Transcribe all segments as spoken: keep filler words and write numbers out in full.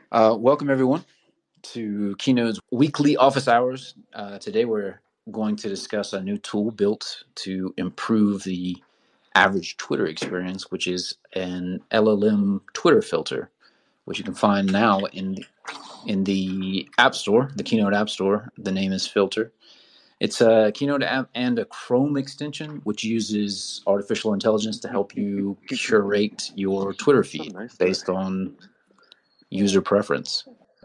Uh, welcome, everyone, to Keynote's weekly office hours. Uh, today, we're going to discuss a new tool built to improve the average Twitter experience, which is an L L M Twitter filter, which you can find now in the, in the App Store, the Keynote App Store. The name is Filter. It's a Keynote app and a Chrome extension, which uses artificial intelligence to help you curate your Twitter feed based on user preference.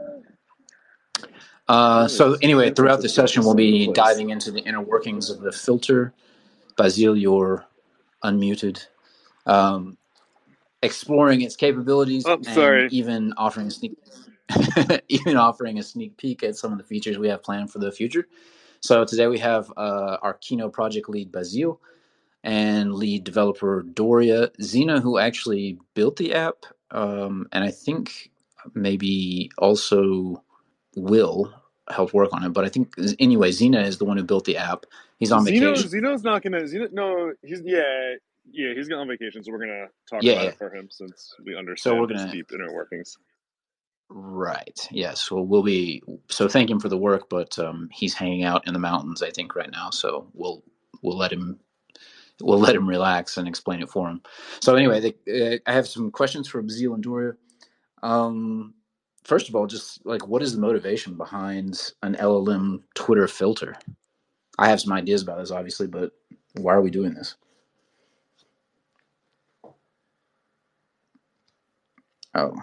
Uh, so anyway, throughout the session, we'll be diving into the inner workings of the filter. Basile, you're unmuted. Um, exploring its capabilities Oh, and sorry. even offering a sneak, even offering a sneak peek at some of the features we have planned for the future. So today we have uh, our Keynote project lead Basile and lead developer Doria Zena, who actually built the app, um, and I think maybe also Will helped work on it. But I think anyway, Zena is the one who built the app. He's on Zeno, vacation. Zeno's not gonna. Zeno, no, he's yeah, yeah, he's on vacation, so we're gonna talk Yeah, about yeah. it for him since we So understand we're his gonna deep inner workings. right. Yes. Well, we'll be so thank him for the work, but um, he's hanging out in the mountains, I think, right now. So we'll we'll let him we'll let him relax and explain it for him. So anyway, the, uh, I have some questions for Basile and Doria. Um, first of all, just like what is the motivation behind an L L M Twitter filter? I have some ideas about this, obviously, but why are we doing this? Oh,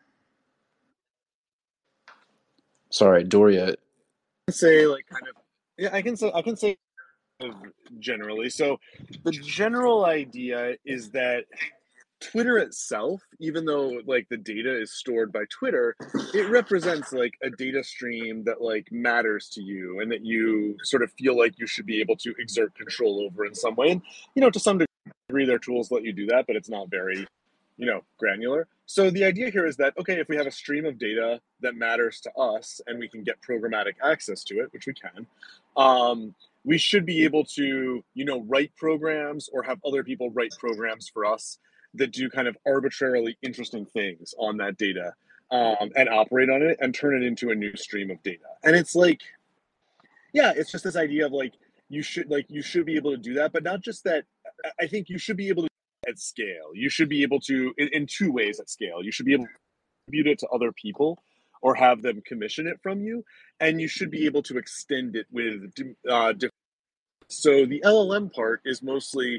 sorry, Doria. I can say like kind of yeah, I can say I can say generally. So the general idea is that Twitter itself, even though like the data is stored by Twitter, it represents like a data stream that like matters to you and that you sort of feel like you should be able to exert control over in some way. And you know, to some degree, there are tools that let you do that, but it's not very, you know, granular. So the idea here is that okay, if we have a stream of data that matters to us and we can get programmatic access to it, which we can, um, we should be able to, you know, write programs or have other people write programs for us that do kind of arbitrarily interesting things on that data um, and operate on it and turn it into a new stream of data. And it's like, yeah, it's just this idea of like you should like you should be able to do that, but not just that. I think you should be able to at scale. You should be able to in, in two ways at scale. You should be able to distribute it to other people or have them commission it from you, and you should be able to extend it with uh, different. So the L L M part is mostly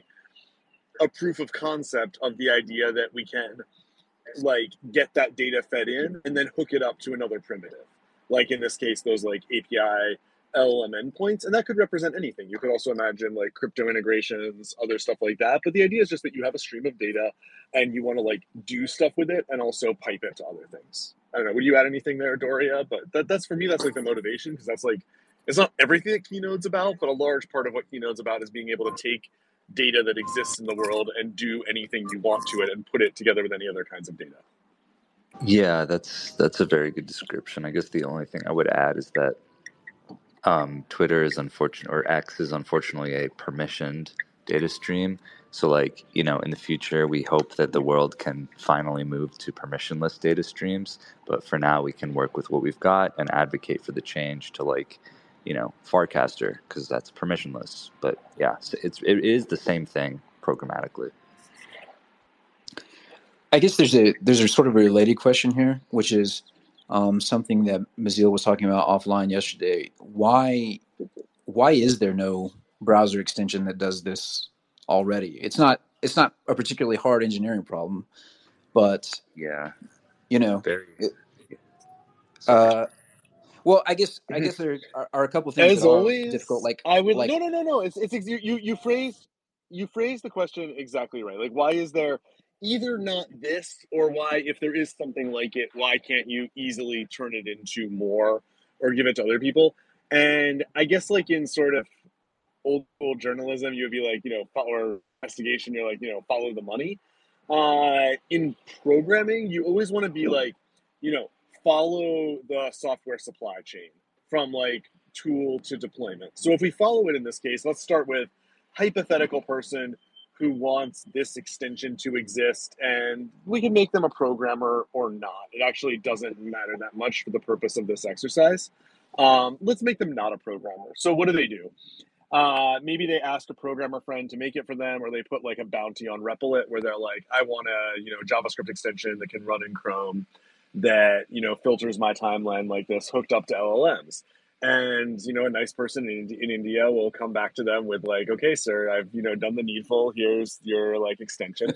a proof of concept of the idea that we can like get that data fed in and then hook it up to another primitive. Like in this case, those like A P I L L M endpoints, and that could represent anything. You could also imagine like crypto integrations, other stuff like that. But the idea is just that you have a stream of data and you want to like do stuff with it and also pipe it to other things. I don't know. Would you add anything there, Doria? But that, that's for me, that's like the motivation because that's like it's not everything that Keynote's about, but a large part of what Keynote's about is being able to take data that exists in the world and do anything you want to it and put it together with any other kinds of data. Yeah, that's that's a very good description. I guess the only thing I would add is that um, Twitter is unfortunate, or X is unfortunately a permissioned data stream. So, like, you know, in the future, we hope that the world can finally move to permissionless data streams. But for now, we can work with what we've got and advocate for the change to, like, you know, Farcaster, because that's permissionless. But yeah, so it's it is the same thing programmatically. I guess there's a there's a sort of a related question here, which is um, something that Mazil was talking about offline yesterday. Why why is there no browser extension that does this already? It's not it's not a particularly hard engineering problem, but Yeah, you know, very. it, Sorry. uh, well, I guess I guess there are, are a couple of things As that are difficult. always, Like I would like no no no no. It's it's you you you phrase you phrase the question exactly right. Like why is there either not this or why if there is something like it, why can't you easily turn it into more or give it to other people? And I guess like in sort of old school journalism, you would be like, you know, or investigation, you're like, you know, follow the money. Uh, in programming, you always want to be like, you know, follow the software supply chain from like tool to deployment. So if we follow it in this case, let's start with hypothetical person who wants this extension to exist, and we can make them a programmer or not. It actually doesn't matter that much for the purpose of this exercise. Um, let's make them not a programmer. So what do they do? Uh, maybe they asked a programmer friend to make it for them, or they put like a bounty on Repl it where they're like, I want a, you know, JavaScript extension that can run in Chrome that, you know, filters my timeline like this hooked up to L L Ms. And, you know, a nice person in, in India will come back to them with like, okay, sir, I've, you know, done the needful. Here's your like extension.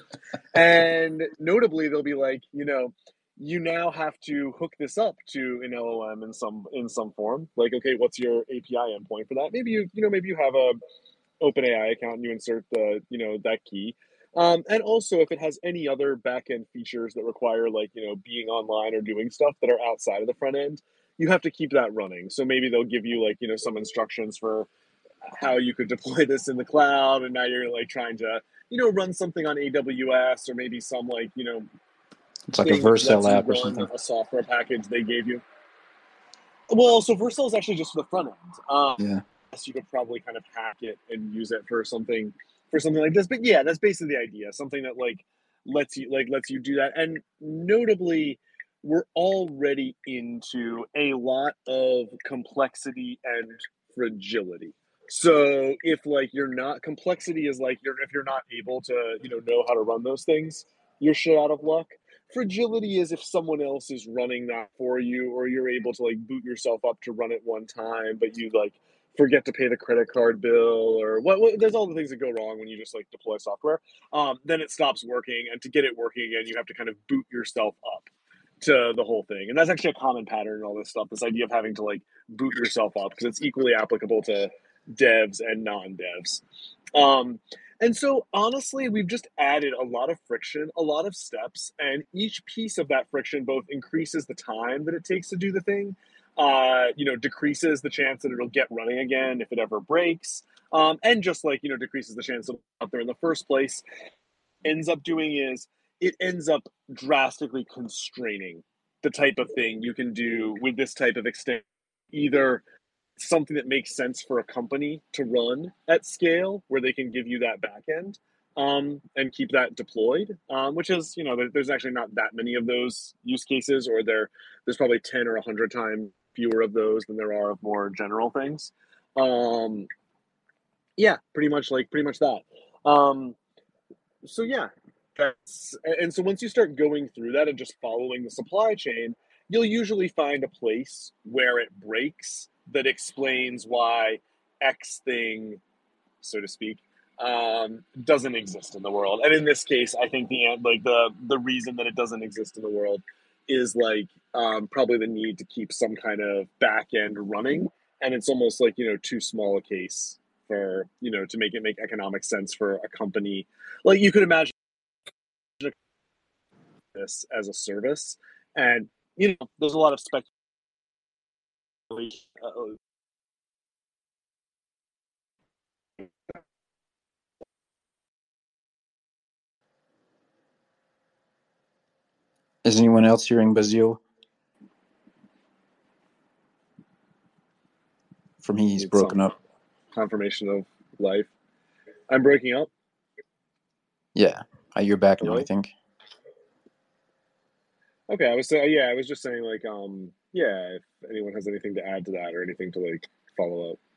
And notably, they'll be like, you know, you now have to hook this up to an L L M in some in some form. Like, okay, what's your A P I endpoint for that? Maybe you, you know, maybe you have a OpenAI account and you insert the, you know, that key. Um, and also, if it has any other backend features that require, like, you know, being online or doing stuff that are outside of the front end, you have to keep that running. So maybe they'll give you, like, you know, some instructions for how you could deploy this in the cloud, and now you're like trying to, you know, run something on A W S or maybe some like, you know, It's like a thing which lets Vercel you app or run something. a software package they gave you. Well, so Vercel is actually just for the front end. Um, Yeah. so you could probably kind of hack it and use it for something for something like this. But yeah, that's basically the idea. Something that like lets you like lets you do that. And notably, we're already into a lot of complexity and fragility. So if like you're not complexity is like you're if you're not able to, you know, know how to run those things, you're shit out of luck. Fragility is if someone else is running that for you, or you're able to like boot yourself up to run it one time, but you like forget to pay the credit card bill, or what, what there's all the things that go wrong when you just like deploy software. Um, then it stops working, and to get it working again, you have to kind of boot yourself up to the whole thing. And that's actually a common pattern in all this stuff, this idea of having to like boot yourself up, because it's equally applicable to devs and non-devs. Um, and so honestly, we've just added a lot of friction, a lot of steps, and each piece of that friction both increases the time that it takes to do the thing, uh, you know, decreases the chance that it'll get running again if it ever breaks, um, and just like, you know, decreases the chance that it's out there in the first place. Ends up doing is it ends up drastically constraining the type of thing you can do with this type of extent. Either something that makes sense for a company to run at scale, where they can give you that backend um, and keep that deployed, um, which is, you know, there, there's actually not that many of those use cases, or there there's probably ten or one hundred times fewer of those than there are of more general things. Um, yeah, pretty much like pretty much that. Um, so yeah, that's, and so once you start going through that and just following the supply chain, you'll usually find a place where it breaks that explains why X thing, so to speak, um, doesn't exist in the world. And in this case, I think the like the the reason that it doesn't exist in the world is like um, probably the need to keep some kind of back end running, and it's almost like, you know, too small a case for, you know, to make it make economic sense for a company. Like you could imagine this as a service, and you know, there's a lot of speculation. Uh, Is anyone else hearing Bazil? For me, he's broken up. Confirmation of life. I'm breaking up. Yeah, you're back Hello? now, I think. Okay, I was saying, yeah, I was just saying, like, um, yeah, if anyone has anything to add to that or anything to like follow up.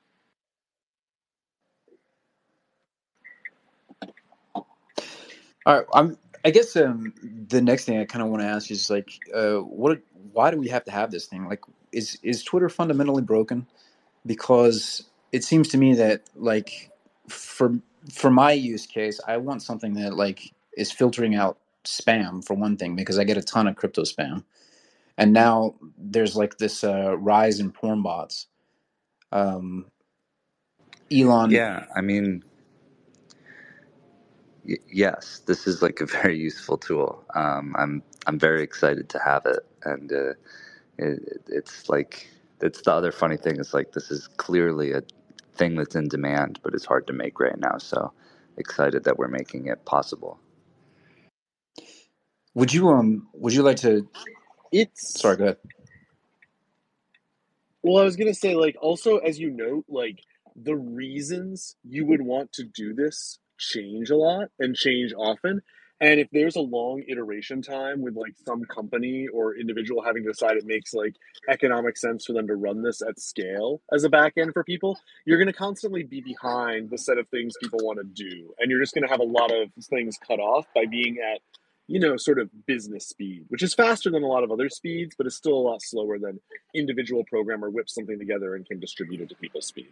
All right, I'm. I guess um, the next thing I kind of want to ask is like, uh, what? Why do we have to have this thing? Like, is is Twitter fundamentally broken? Because it seems to me that like for for my use case, I want something that like is filtering out spam for one thing, because I get a ton of crypto spam, and now there's like this uh, rise in porn bots. Um, Elon, Yeah, I mean, y- yes, this is like a very useful tool. Um, I'm I'm very excited to have it, and uh, it, it's like it's the other funny thing is like this is clearly a thing that's in demand, but it's hard to make right now. So excited that we're making it possible. would you um would you like to? It's Sorry, go ahead. Well, I was gonna say, like, also as you note, like the reasons you would want to do this change a lot and change often. And if there's a long iteration time with like some company or individual having to decide it makes like economic sense for them to run this at scale as a back end for people, you're going to constantly be behind the set of things people want to do. And you're just going to have a lot of things cut off by being at, you know, sort of business speed, which is faster than a lot of other speeds, but is still a lot slower than individual programmer whips something together and can distribute it to people's speed.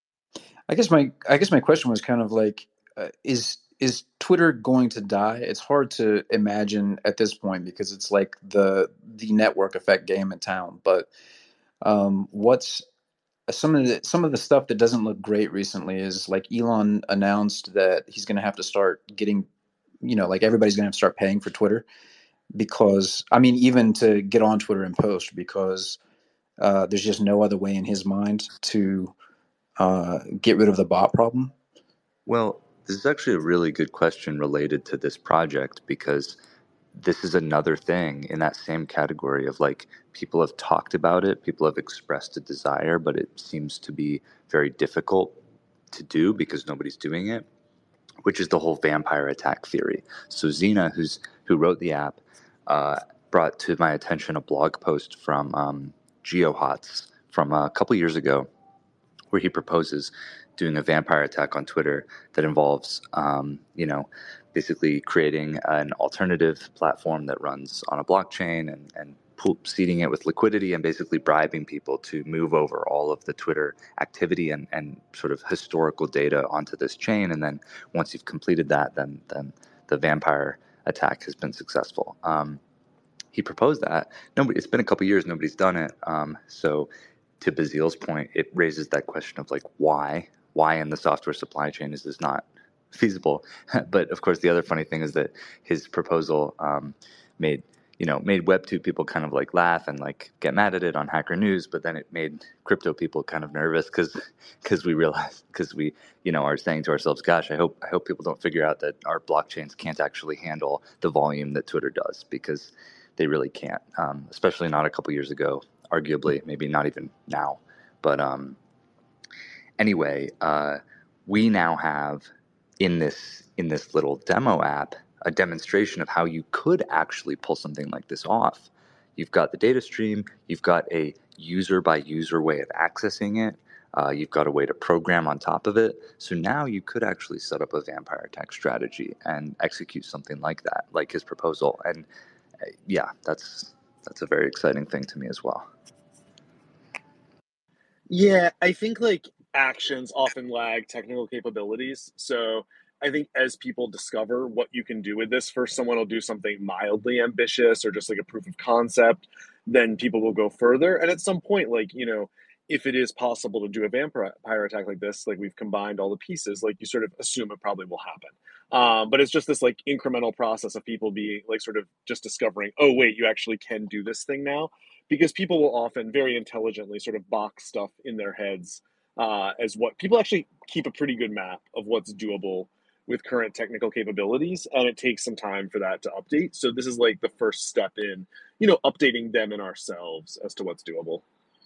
I guess my I guess my question was kind of like, uh, is is Twitter going to die? It's hard to imagine at this point because it's like the the network effect game in town. But um, what's some of the some of the stuff that doesn't look great recently is like Elon announced that he's going to have to start getting, you know, like everybody's going to have to start paying for Twitter because I mean, even to get on Twitter and post because uh, there's just no other way in his mind to uh, get rid of the bot problem. Well, this is actually a really good question related to this project because this is another thing in that same category of like people have talked about it, people have expressed a desire, but it seems to be very difficult to do because nobody's doing it, which is the whole vampire attack theory. So Xena, who's who wrote the app, uh, brought to my attention a blog post from um, GeoHots from a couple years ago where he proposes doing a vampire attack on Twitter that involves, um, you know, basically creating an alternative platform that runs on a blockchain and, and pool, seeding it with liquidity and basically bribing people to move over all of the Twitter activity and, and sort of historical data onto this chain. And then once you've completed that, then then the vampire attack has been successful. Um, he proposed that. Nobody. It's been a couple years. Nobody's done it. Um, so to Bazil's point, it raises that question of like why why in the software supply chain is this not feasible? But of course, the other funny thing is that his proposal um, made you know made Web two people kind of like laugh and like get mad at it on Hacker News, but then it made crypto people kind of nervous because because we realized because we you know are saying to ourselves, gosh, I hope I hope people don't figure out that our blockchains can't actually handle the volume that Twitter does because they really can't, um, especially not a couple years ago, arguably, maybe not even now. But um, anyway, uh, we now have in this in this little demo app a demonstration of how you could actually pull something like this off. You've got the data stream, you've got a user by user way of accessing it, uh, you've got a way to program on top of it. So now you could actually set up a vampire attack strategy and execute something like that, like his proposal. And uh, yeah, that's that's a very exciting thing to me as well. Yeah, I think like actions often lag technical capabilities. So I think as people discover what you can do with this, first someone will do something mildly ambitious or just like a proof of concept, then people will go further. And at some point, like, you know, if it is possible to do a vampire attack like this, like we've combined all the pieces, like you sort of assume it probably will happen. Um, but it's just this like incremental process of people being like sort of just discovering, oh, wait, you actually can do this thing now, because people will often very intelligently sort of box stuff in their heads uh, as what people actually keep a pretty good map of what's doable with current technical capabilities, and it takes some time for that to update. So this is like the first step in, you know, updating them and ourselves as to what's doable.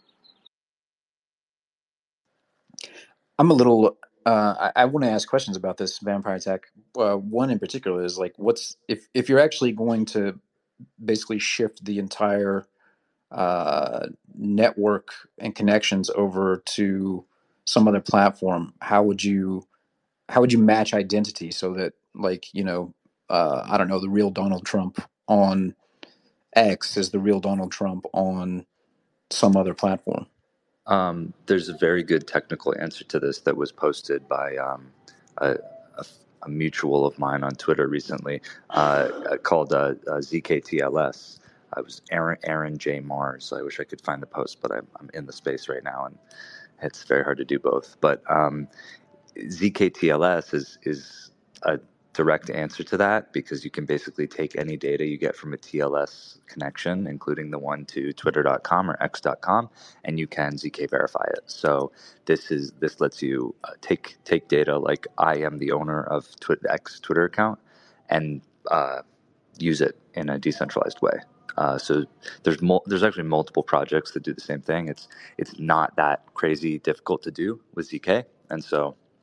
I'm a little. Uh, I, I want to ask questions about this vampire attack. Uh, one in particular is like, what's if if you're actually going to basically shift the entire uh, network and connections over to some other platform, how would you how would you match identity so that like you know uh, I don't know, the real Donald Trump on X is the real Donald Trump on some other platform? Um, there's a very good technical answer to this that was posted by um, a, a, a mutual of mine on Twitter recently uh, called uh, uh, Z K T L S. I was Aaron, Aaron J. Mars. I wish I could find the post, but I'm, I'm in the space right now, and it's very hard to do both. But um, Z K T L S is is a direct answer to that because you can basically take any data you get from a T L S connection, including the one to twitter dot com or x dot com, and you can Z K verify it. So this is this lets you uh, take take data like I am the owner of Twi- X Twitter account and uh, use it in a decentralized way. Uh, so there's mul- there's actually multiple projects that do the same thing. It's it's not that crazy difficult to do with Z K, and so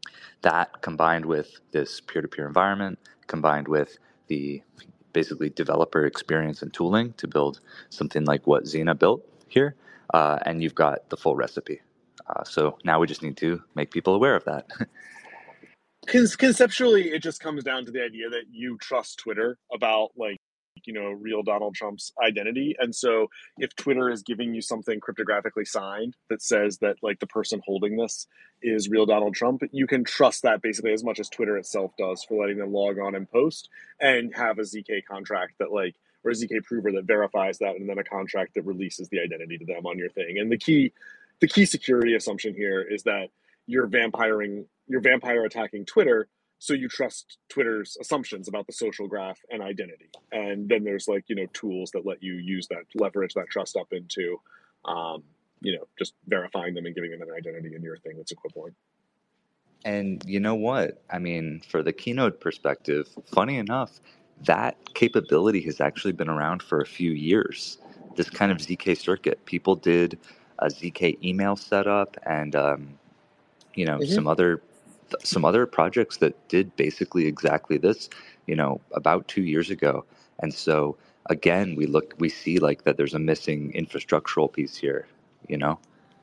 That combined with this peer-to-peer environment, combined with the basically developer experience and tooling to build something like what Xena built here, uh, and you've got the full recipe. Uh, so now we just need to make people aware of that. Con- conceptually, it just comes down to the idea that you trust Twitter about, like, you know, real Donald Trump's identity. And so if Twitter is giving you something cryptographically signed that says that, like, the person holding this is real Donald Trump, you can trust that basically as much as Twitter itself does for letting them log on and post, and have a Z K contract that, like, or a Z K prover that verifies that, and then a contract that releases the identity to them on your thing. And the key the key security assumption here is that you're vampiring you're vampire attacking Twitter, so you trust Twitter's assumptions about the social graph and identity. And then there's, like, you know, tools that let you use that, leverage that trust up into, um, you know, just verifying them and giving them an identity in your thing that's equivalent. And you know what? I mean, for the Keynote perspective, funny enough, that capability has actually been around for a few years. This kind of Z K circuit. People did a Z K email setup and um, you know Mm-hmm. some other some other projects that did basically exactly this, you know, about two years ago. And so again, we look, we see like that there's a missing infrastructural piece here, you know.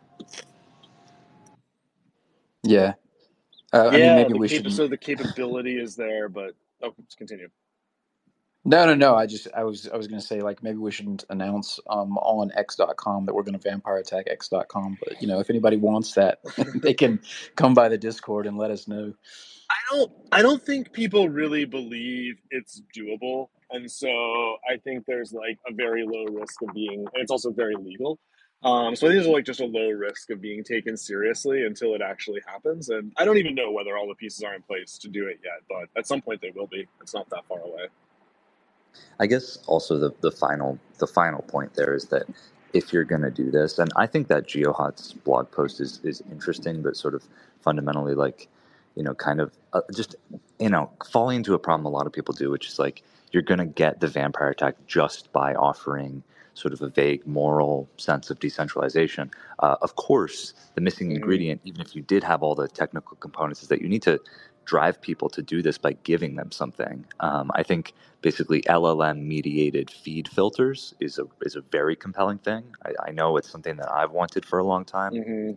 Yeah. Uh, I mean, Yeah, maybe the we cap- should. so the capability is there, but oh, let's continue. No, no, no. I just, I was, I was going to say, like, maybe we shouldn't announce um, on X dot com that we're going to vampire attack X dot com. But, you know, if anybody wants that, they can come by the Discord and let us know. I don't I don't think people really believe it's doable. And so I think there's, like, a very low risk of being, and it's also very legal. Um, so I think there's, like, just a low risk of being taken seriously until it actually happens. And I don't even know whether all the pieces are in place to do it yet, but at some point they will be. It's not that far away. I guess also the, the final the final point there is that if you're going to do this, and I think that GeoHot's blog post is, is interesting, but sort of fundamentally like, you know, kind of uh, just, you know, falling into a problem a lot of people do, which is like you're going to get the vampire attack just by offering sort of a vague moral sense of decentralization. Uh, of course, the missing Mhm. ingredient, even if you did have all the technical components, is that you need to drive people to do this by giving them something. Um, I think basically L L M mediated feed filters is a is a very compelling thing. I, I know it's something that I've wanted for a long time, Mhm.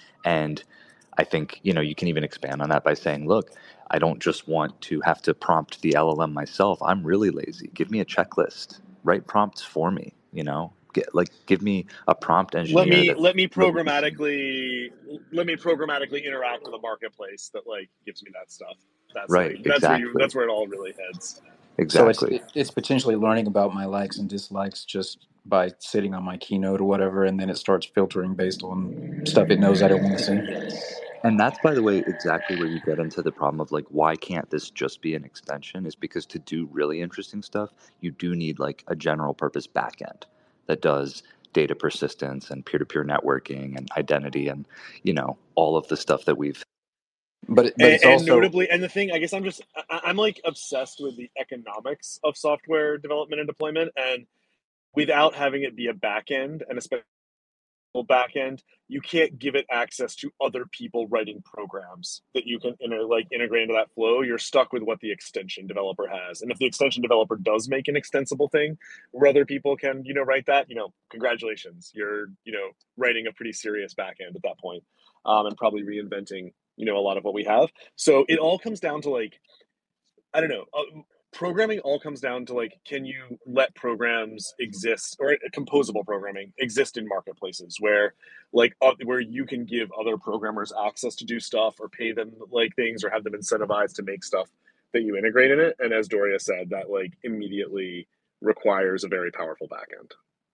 and I think, you know, you can even expand on that by saying, look, I don't just want to have to prompt the L L M myself. I'm really lazy. Give me a checklist. Write prompts for me. You know, get like give me a prompt Let engineer me that let me releases. programmatically let me programmatically interact with a marketplace that, like, gives me that stuff. That's Right. like that's where you Exactly. that's where it all really heads. So it's, Exactly. it, it's potentially learning about my likes and dislikes just by sitting on my Keynote or whatever, and then it starts filtering based on stuff it knows I don't want to see. And that's, by the way, exactly where you get into the problem of like, why can't this just be an extension? Is because to do really interesting stuff, you do need like a general purpose backend that does data persistence and peer-to-peer networking and identity and, you know, all of the stuff that we've. But it, but And, it's and also notably, and the thing, I guess I'm just I, I'm like obsessed with the economics of software development and deployment, and without having it be a backend, and especially backend, you can't give it access to other people writing programs that you can inter, like integrate into that flow. You're stuck with what the extension developer has, and if the extension developer does make an extensible thing where other people can, you know, write that, you know, congratulations, you're, you know, writing a pretty serious backend at that point, um, and probably reinventing, you know, a lot of what we have. So it all comes down to, like, I don't know. Uh, programming all comes down to, like, can you let programs exist, or uh, composable programming exist in marketplaces where, like, uh, where you can give other programmers access to do stuff or pay them, like, things, or have them incentivized to make stuff that you integrate in it. And as Doria said, that, like, immediately requires a very powerful backend.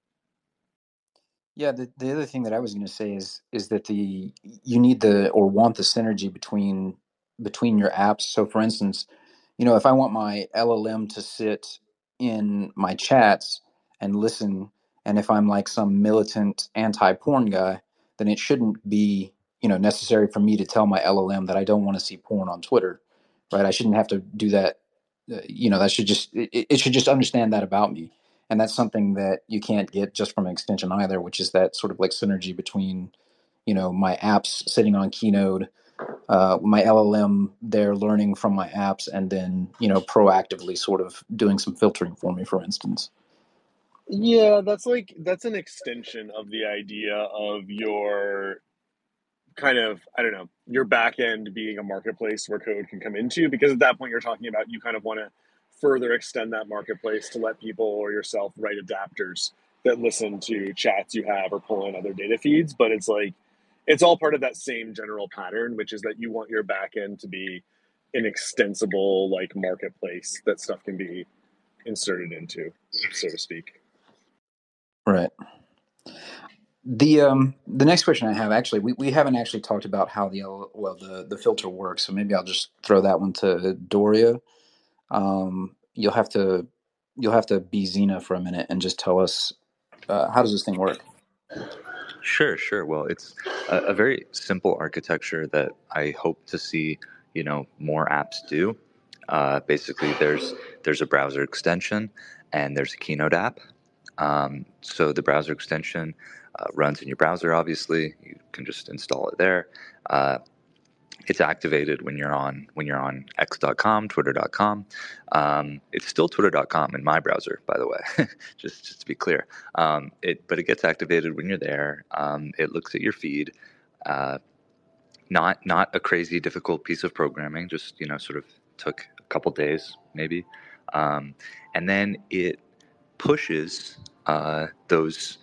Yeah, the, the other thing that I was going to say is is that the you need the or want the synergy between between your apps. So, for instance, you know, if I want my L L M to sit in my chats and listen, and if I'm like some militant anti-porn guy, then it shouldn't be, you know, necessary for me to tell my L L M that I don't want to see porn on Twitter, right? I shouldn't have to do that. Uh, you know, that should just it, it should just understand that about me. And that's something that you can't get just from an extension either, which is that sort of like synergy between, you know, my apps sitting on Keynote uh, my L L M there learning from my apps and then, you know, proactively sort of doing some filtering for me, for instance. Yeah, that's like that's an extension of the idea of your kind of, I don't know, your back end being a marketplace where code can come into, because at that point you're talking about you kind of want to further extend that marketplace to let people or yourself write adapters that listen to chats you have or pull in other data feeds. But it's like, it's all part of that same general pattern, which is that you want your back end to be an extensible like marketplace that stuff can be inserted into, so to speak. Right. The um the next question I have, actually, we, we haven't actually talked about how the L- well the the filter works, so maybe I'll just throw that one to Doria. Um, you'll have to you'll have to be Xena for a minute and just tell us, uh, how does this thing work? Sure, sure. Well, it's a, a very simple architecture that I hope to see, you know, more apps do. Uh, basically, there's there's a browser extension and there's a Keynote app. Um, so the browser extension uh, runs in your browser. Obviously, you can just install it there. Uh, it's activated when you're on when you're on x dot com, twitter dot com. Um, it's still twitter dot com in my browser, by the way, just just to be clear. Um, it but it gets activated when you're there. Um, it looks at your feed. Uh, not not a crazy difficult piece of programming. Just, you know, sort of took a couple days maybe, um, and then it pushes uh, those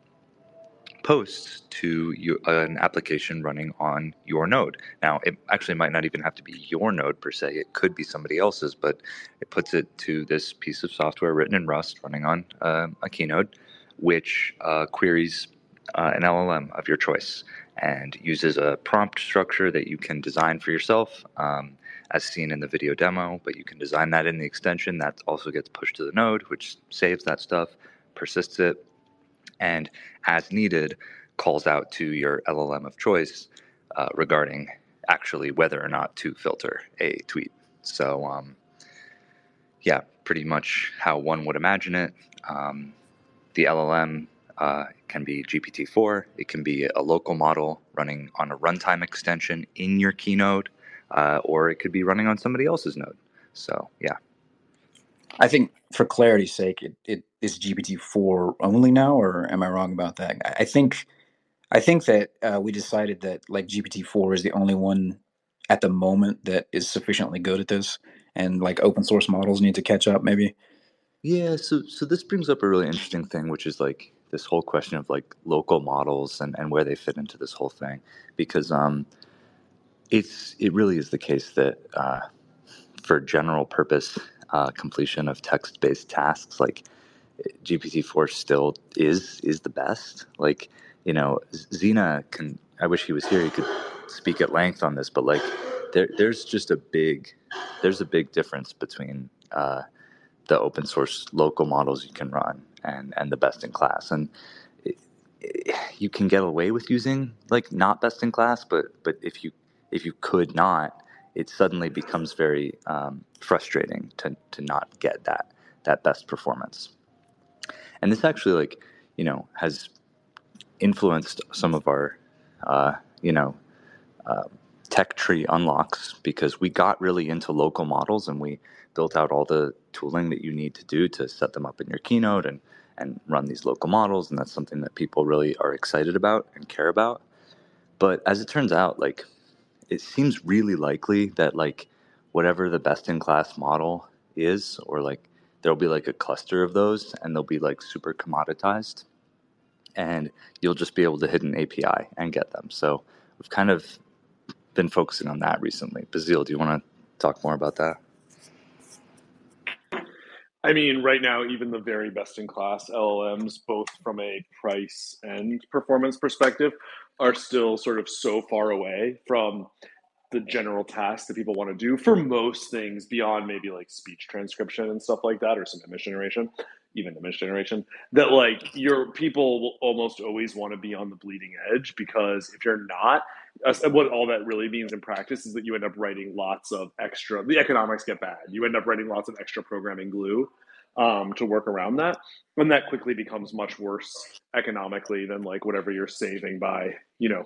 posts to you, an application running on your node. Now, it actually might not even have to be your node per se. It could be somebody else's, but it puts it to this piece of software written in Rust running on uh, a Keynote, which uh, queries uh, an L L M of your choice and uses a prompt structure that you can design for yourself, um, as seen in the video demo, but you can design that in the extension. That also gets pushed to the node, which saves that stuff, persists it, and as needed calls out to your L L M of choice uh, regarding actually whether or not to filter a tweet. So um, yeah, pretty much how one would imagine it. Um, the L L M uh, can be G P T four. It can be a local model running on a runtime extension in your Keynote, uh, or it could be running on somebody else's node. So yeah. I think for clarity's sake, it, it is G P T four only now, or am I wrong about that? I, I think I think that uh, we decided that like G P T four is the only one at the moment that is sufficiently good at this, and like open source models need to catch up, maybe. Yeah, so so this brings up a really interesting thing, which is like this whole question of like local models and, and where they fit into this whole thing, because um, it's it really is the case that uh, for general purpose uh, completion of text based tasks, like G P T four still is is the best. Like, you know, Xena can. I wish he was here. He could speak at length on this, but like there there's just a big there's a big difference between. Uh, the open source local models you can run and and the best in class, and it, it, you can get away with using like not best in class, but but if you if you could not, it suddenly becomes very um, frustrating to to not get that that best performance. And this actually, like, you know, has influenced some of our uh, you know uh, tech tree unlocks, because we got really into local models and we built out all the tooling that you need to do to set them up in your Keynote and and run these local models, and that's something that people really are excited about and care about. But as it turns out, like, it seems really likely that like whatever the best in class model is, or like there'll be like a cluster of those and they'll be like super commoditized, and you'll just be able to hit an A P I and get them. So we've kind of been focusing on that recently. Bazil, do you want to talk more about that? I mean, right now, even the very best in class L L Ms, both from a price and performance perspective, are still sort of so far away from the general tasks that people want to do for most things beyond maybe like speech transcription and stuff like that, or some image generation, even image generation, that like your people will almost always want to be on the bleeding edge, because if you're not, uh, what all that really means in practice is that you end up writing lots of extra, the economics get bad. You end up writing lots of extra programming glue um, to work around that. And that quickly becomes much worse economically than like whatever you're saving by, you know,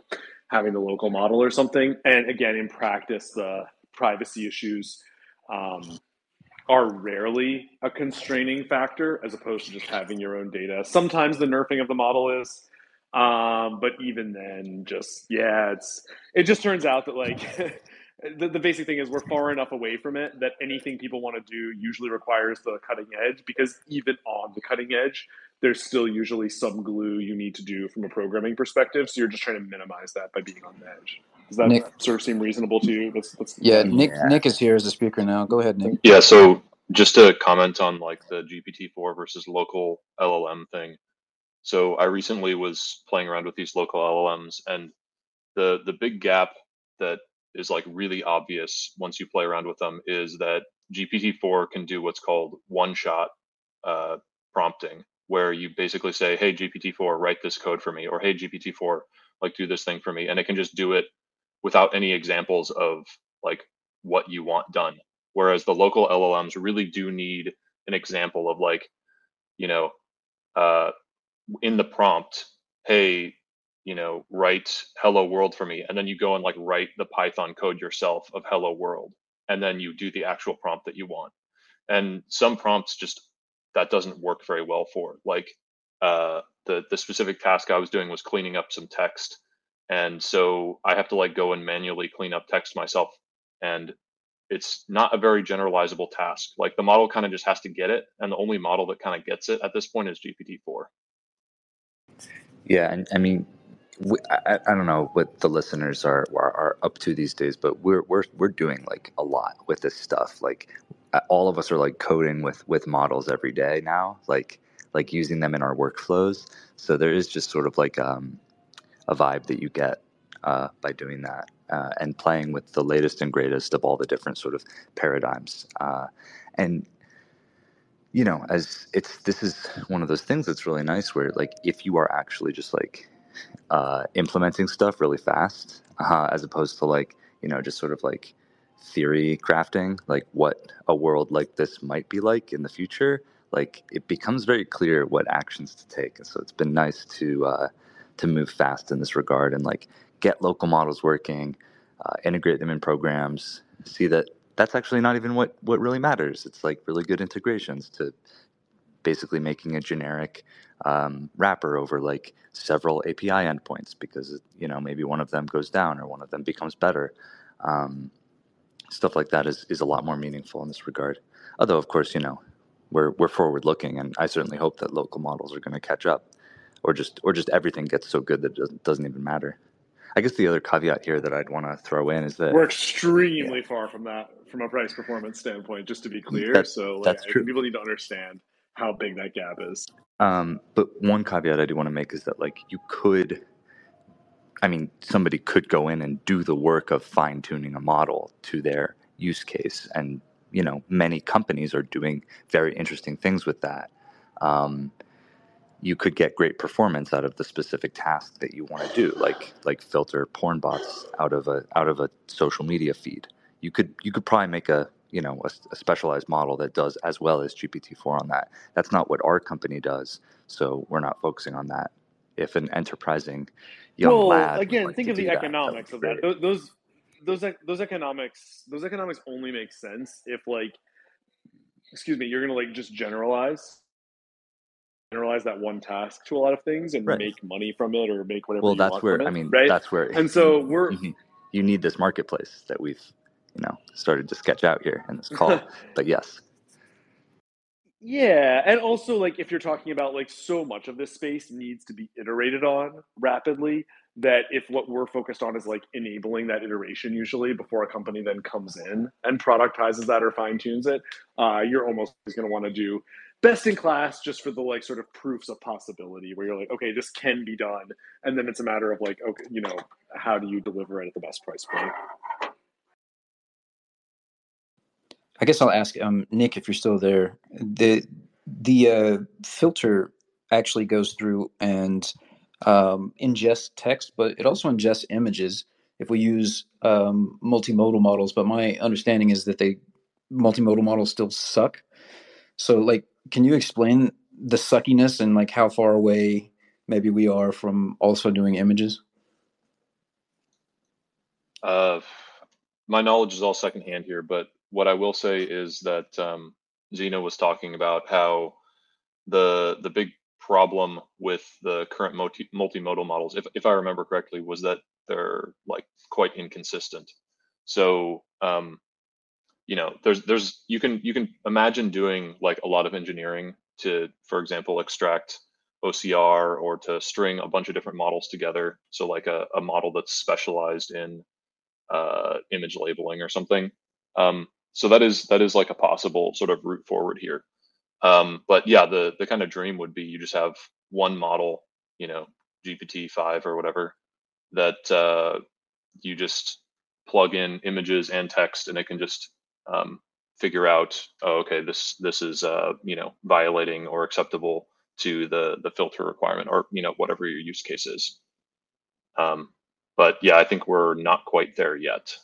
having the local model or something. And again, in practice, the privacy issues um, are rarely a constraining factor as opposed to just having your own data. Sometimes the nerfing of the model is, um, but even then, just yeah, it's it just turns out that like the, the basic thing is we're far enough away from it that anything people want to do usually requires the cutting edge, because even on the cutting edge, there's still usually some glue you need to do from a programming perspective. So you're just trying to minimize that by being on the edge. Does that Nick, sort of seem reasonable to you? That's that's yeah, my Nick. Yeah. Nick is here as a speaker now. Go ahead, Nick. Yeah, so just to comment on like the G P T four versus local L L M thing. So I recently was playing around with these local L L Ms, and the the big gap that is like really obvious once you play around with them is that G P T four can do what's called one-shot uh, prompting, where you basically say, "Hey G P T four, write this code for me," or "Hey G P T four, like do this thing for me," and it can just do it without any examples of like what you want done. Whereas the local L L Ms really do need an example of like, you know, uh, in the prompt, hey, you know, write hello world for me. And then you go and like write the Python code yourself of hello world. And then you do the actual prompt that you want. And some prompts just, that doesn't work very well for. Like uh, the, the specific task I was doing was cleaning up some text. And so I have to like go and manually clean up text myself. And it's not a very generalizable task. Like the model kind of just has to get it. And the only model that kind of gets it at this point is G P T four. Yeah, and I mean, we, I, I don't know what the listeners are, are are up to these days, but we're we're we're doing like a lot with this stuff. Like uh, all of us are like coding with with models every day now, like like using them in our workflows. So there is just sort of like um, a vibe that you get uh, by doing that uh, and playing with the latest and greatest of all the different sort of paradigms. Uh, and you know, as it's this is one of those things that's really nice where like if you are actually just like uh, implementing stuff really fast, uh, as opposed to like, you know, just sort of like theory crafting, like what a world like this might be like in the future. Like it becomes very clear what actions to take, and so it's been nice to uh, to move fast in this regard and like get local models working, uh, integrate them in programs, see that that's actually not even what what really matters. It's like really good integrations to basically making a generic um, wrapper over like several A P I endpoints because, you know, maybe one of them goes down or one of them becomes better. Um, stuff like that is, is a lot more meaningful in this regard. Although, of course, you know, we're we're forward looking, and I certainly hope that local models are going to catch up, or just or just everything gets so good that it doesn't, doesn't even matter. I guess the other caveat here that I'd want to throw in is that We're yeah, extremely far from that from a price performance standpoint, just to be clear. that So like that's I think true. people need to understand how big that gap is. Um, but one caveat I do want to make is that like you could I mean, somebody could go in and do the work of fine tuning a model to their use case. And, you know, many companies are doing very interesting things with that. Um, you could get great performance out of the specific task that you want to do, like like filter porn bots out of a out of a social media feed. You could you could probably make a you know a, a specialized model that does as well as G P T four on that. That's not what our company does, so we're not focusing on that. If an enterprising young Well, lad would again, like think to of the do that, that would economics be of that. great. Those those those economics those economics only make sense if like excuse me, you're gonna like just generalize generalize that one task to a lot of things and Right. make money from it or make whatever Well, you that's want from where I it, mean, right? that's where And you so we're you you need this marketplace that we've you know started to sketch out here in this call. But yes. yeah, and also like if you're talking about like so much of this space needs to be iterated on rapidly, that if what we're focused on is like enabling that iteration usually before a company then comes in and productizes that or fine tunes it, uh, you're almost going to want to do best in class just for the like sort of proofs of possibility where you're like, okay, this can be done, and then it's a matter of like, okay, you know, how do you deliver it at the best price point? I guess I'll ask um, Nick if you're still there. The the uh, filter actually goes through and um, ingests text, but it also ingests images if we use um, multimodal models. But my understanding is that they multimodal models still suck. So, like, can you explain the suckiness and like how far away maybe we are from also doing images? Uh, my knowledge is all secondhand here, but what I will say is that um, Zeno was talking about how the the big problem with the current multi, multimodal models, if if I remember correctly, was that they're like quite inconsistent. So um, you know, there's there's you can you can imagine doing like a lot of engineering to, for example, extract O C R or to string a bunch of different models together. So like a, a model that's specialized in uh, image labeling or something. Um, so that is that is like a possible sort of route forward here. Um, but yeah, the the kind of dream would be you just have one model, you know, G P T five or whatever, that uh, you just plug in images and text, and it can just um, figure out, oh, okay, this this is uh, you know, violating or acceptable to the the filter requirement, or you know, whatever your use case is. Um, but yeah, I think we're not quite there yet.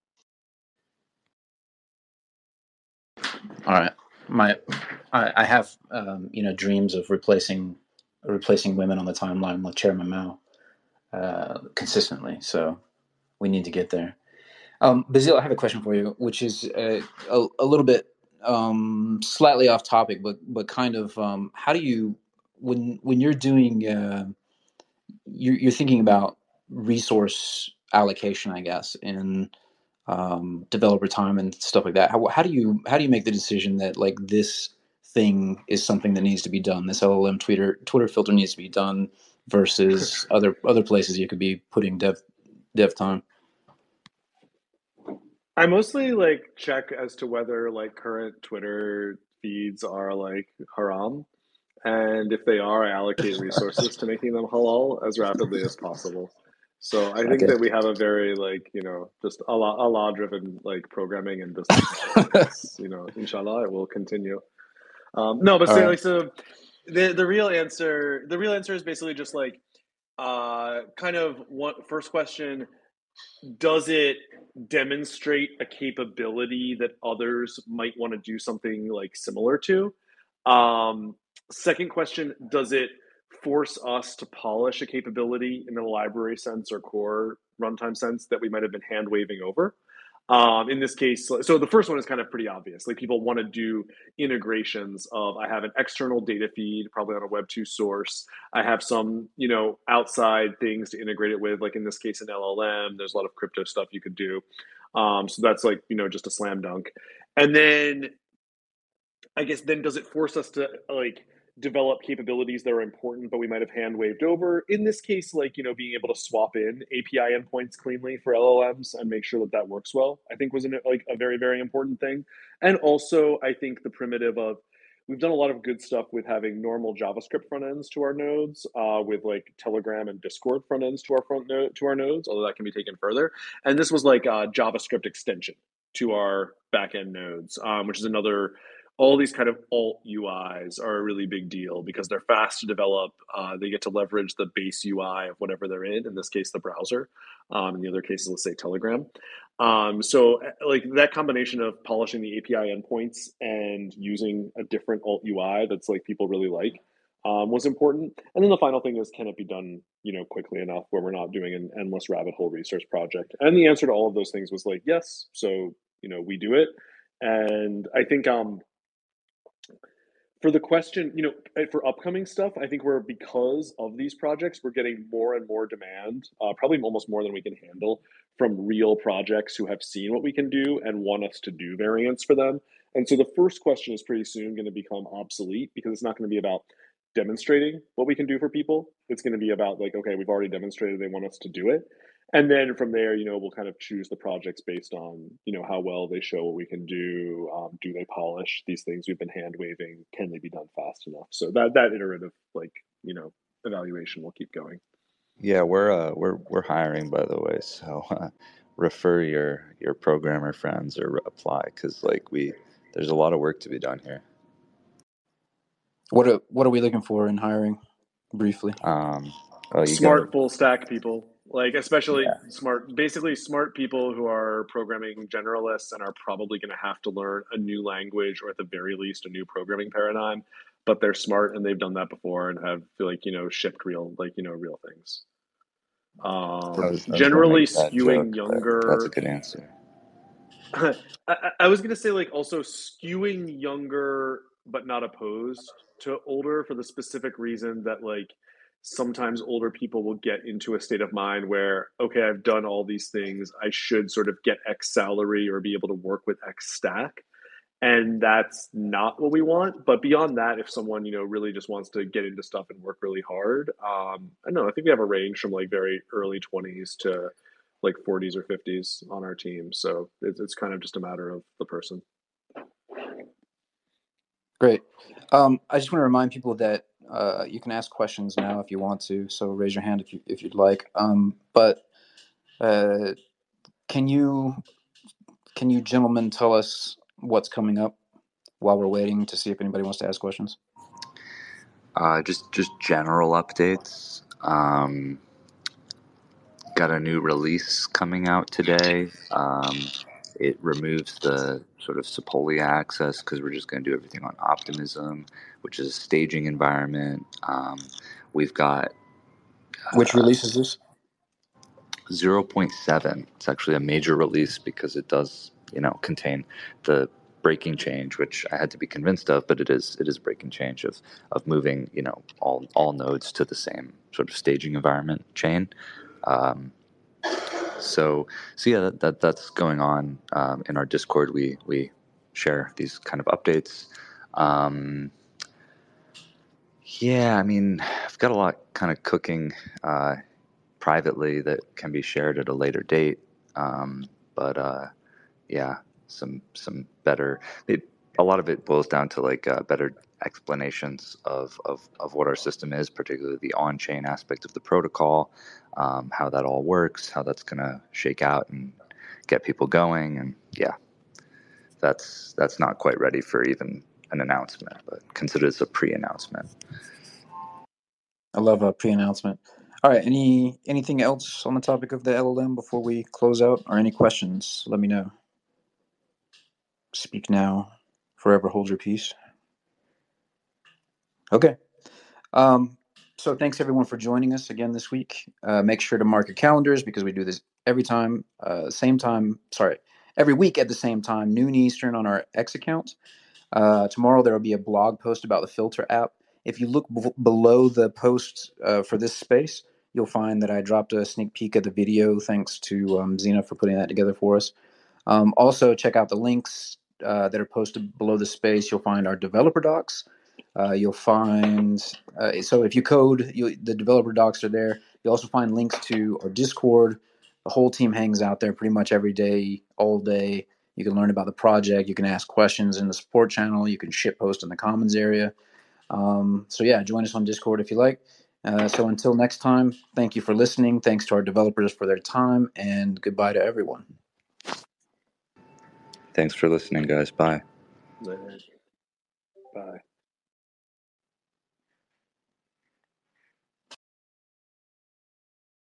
All right, my I, I have um, you know, dreams of replacing replacing women on the timeline like Chairman Mao uh, consistently. So we need to get there. Um, Bazil, I have a question for you, which is uh, a, a little bit um, slightly off topic, but but kind of um, how do you, when when you're doing uh, you're, you're thinking about resource allocation, I guess, in um, developer time and stuff like that. How, how do you how do you make the decision that like this thing is something that needs to be done? This L L M Twitter Twitter filter needs to be done versus other other places you could be putting dev dev time. I mostly like check as to whether like current Twitter feeds are like haram. And if they are, I allocate resources to making them halal as rapidly as possible. So I think Okay. that we have a very like, you know, just Allah Allah driven like programming and business model. And it's, you know, inshallah it will continue. Um, no, but All say right. like so the the real answer the real answer is basically just like uh kind of one first question, does it demonstrate a capability that others might want to do something like similar to? Um, second question, does it force us to polish a capability in the library sense or core runtime sense that we might have been hand waving over? Um, in this case, so the first one is kind of pretty obvious. Like people want to do integrations of I have an external data feed, probably on a Web two source. I have some, you know, outside things to integrate it with, like in this case, an L L M. There's a lot of crypto stuff you could do. Um, so that's like, you know, just a slam dunk. And then I guess then does it force us to like develop capabilities that are important, but we might have hand waved over? In this case, like, you know, being able to swap in A P I endpoints cleanly for L L Ms and make sure that that works well, I think was an, like a very, very important thing. And also, I think the primitive of we've done a lot of good stuff with having normal JavaScript front ends to our nodes, uh, with like Telegram and Discord front ends to our front node to our nodes, although that can be taken further. And this was like a JavaScript extension to our backend nodes, um, which is another. All these kind of alt U Is are a really big deal because they're fast to develop. Uh, they get to leverage the base U I of whatever they're in. In this case, the browser. Um, in the other cases, let's say Telegram. Um, so, like that combination of polishing the A P I endpoints and using a different alt U I that's like people really like um, was important. And then the final thing is, can it be done, you know, quickly enough where we're not doing an endless rabbit hole research project? And the answer to all of those things was like yes. So you know, we do it, and I think um, for the question, you know, for upcoming stuff, I think we're because of these projects, we're getting more and more demand, uh, probably almost more than we can handle from real projects who have seen what we can do and want us to do variants for them. And so the first question is pretty soon going to become obsolete because it's not going to be about demonstrating what we can do for people. It's going to be about like, okay, we've already demonstrated they want us to do it. And then from there, you know, we'll kind of choose the projects based on, you know, how well they show what we can do. Um, do they polish these things we've been hand waving? Can they be done fast enough? So that that iterative, like, you know, evaluation will keep going. Yeah, we're uh, we're we're hiring, by the way. So uh, refer your your programmer friends or apply because like we there's a lot of work to be done here. What are what are we looking for in hiring? Briefly. Um, well, you Smart got full stack people, like especially yeah. smart, basically smart people who are programming generalists and are probably going to have to learn a new language or at the very least a new programming paradigm. But they're smart and they've done that before and have like, you know, shipped real like, you know, real things. Um, I was, I was going to generally make that skewing joke, but that's a younger. good answer. I, I was gonna say like also skewing younger but not opposed to older for the specific reason that like sometimes older people will get into a state of mind where okay, I've done all these things, I should sort of get X salary or be able to work with X stack, and that's not what we want. But beyond that, if someone you know really just wants to get into stuff and work really hard, um I don't know, I think we have a range from like very early twenties to like forties or fifties on our team, so it's, it's kind of just a matter of the person. Great. Um, I just want to remind people that uh, you can ask questions now if you want to. So raise your hand if you if you'd like. Um, but uh, can you can you gentlemen tell us what's coming up while we're waiting to see if anybody wants to ask questions? Uh, just just general updates. Um, got a new release coming out today. Um, it removes the sort of Sepolia access because we're just going to do everything on Optimism, which is a staging environment. Um, we've got Which release is this? zero point seven. It's actually a major release because it does, you know, contain the breaking change, which I had to be convinced of, but it is it is breaking change of of moving, you know, all all nodes to the same sort of staging environment chain. Um, so so yeah, that, that that's going on um, in our Discord. We we share these kind of updates. Um, yeah, I mean, I've got a lot kind of cooking uh, privately that can be shared at a later date. Um, but uh, yeah, some some better. It, a lot of it boils down to like uh, better explanations of, of of what our system is, particularly the on-chain aspect of the protocol, um, how that all works, how that's gonna shake out and get people going, and yeah, that's that's not quite ready for even an announcement, but consider it a pre-announcement. I love a pre-announcement. All right. Any anything else on the topic of the L L M before we close out, or any questions? Let me know. Speak now, forever hold your peace. Okay. Um, so thanks everyone for joining us again this week. Uh, make sure to mark your calendars because we do this every time, uh, same time. Sorry, every week at the same time, noon Eastern on our X account. Uh, tomorrow there will be a blog post about the Filter app. If you look b- below the post uh, for this space, you'll find that I dropped a sneak peek of the video. Thanks to um, Xena for putting that together for us. Um, also, check out the links uh, that are posted below the space. You'll find our developer docs. Uh, you'll find uh, so if you code, you, the developer docs are there. You'll also find links to our Discord. The whole team hangs out there pretty much every day, all day. You can learn about the project. You can ask questions in the support channel. You can shit post in the Commons area. Um, so yeah, join us on Discord if you like. Uh, so until next time, thank you for listening. Thanks to our developers for their time, and goodbye to everyone. Thanks for listening, guys. Bye. Later.